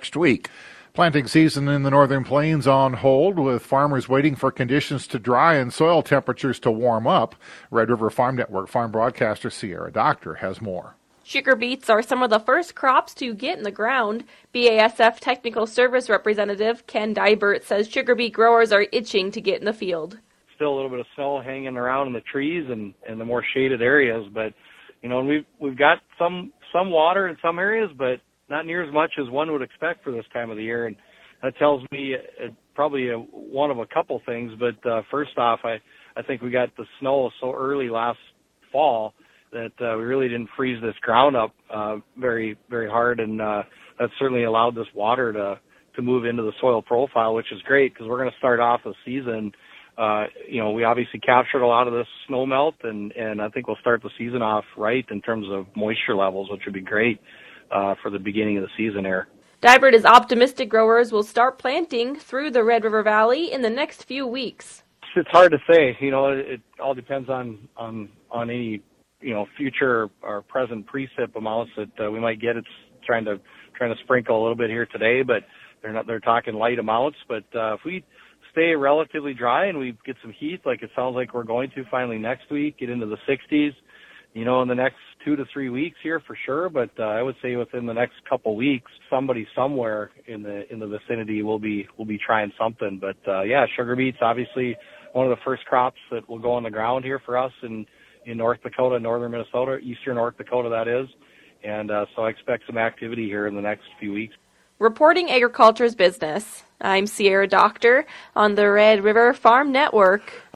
next week. Planting season in the Northern Plains on hold, with farmers waiting for conditions to dry and soil temperatures to warm up. Red River Farm Network farm broadcaster Sierra Doctor has more. Sugar beets are some of the first crops to get in the ground. BASF Technical Service Representative Ken Dybert says sugar beet growers are itching to get in the field. Still a little bit of snow hanging around in the trees and the more shaded areas, but we've got some water in some areas, but not near as much as one would expect for this time of the year, and that tells me probably one of a couple things. But first off, I think we got the snow so early last fall that we really didn't freeze this ground up very, very hard, and that certainly allowed this water to move into the soil profile, which is great because we're going to start off the season. We obviously captured a lot of this snow melt, and I think we'll start the season off right in terms of moisture levels, which would be great for the beginning of the season here. Dybert is optimistic growers will start planting through the Red River Valley in the next few weeks. It's hard to say. It all depends on any future or present precip amounts that we might get. It's trying to sprinkle a little bit here today, but they're talking light amounts. But if we stay relatively dry and we get some heat, like it sounds like we're going to finally next week, get into the 60s, in the next 2 to 3 weeks here for sure. But I would say within the next couple weeks, somebody somewhere in the vicinity will be trying something. But sugar beets obviously one of the first crops that will go on the ground here for us in North Dakota, northern Minnesota, eastern North Dakota that is. And so I expect some activity here in the next few weeks. Reporting Agriculture's Business, I'm Sierra Doctor on the Red River Farm Network.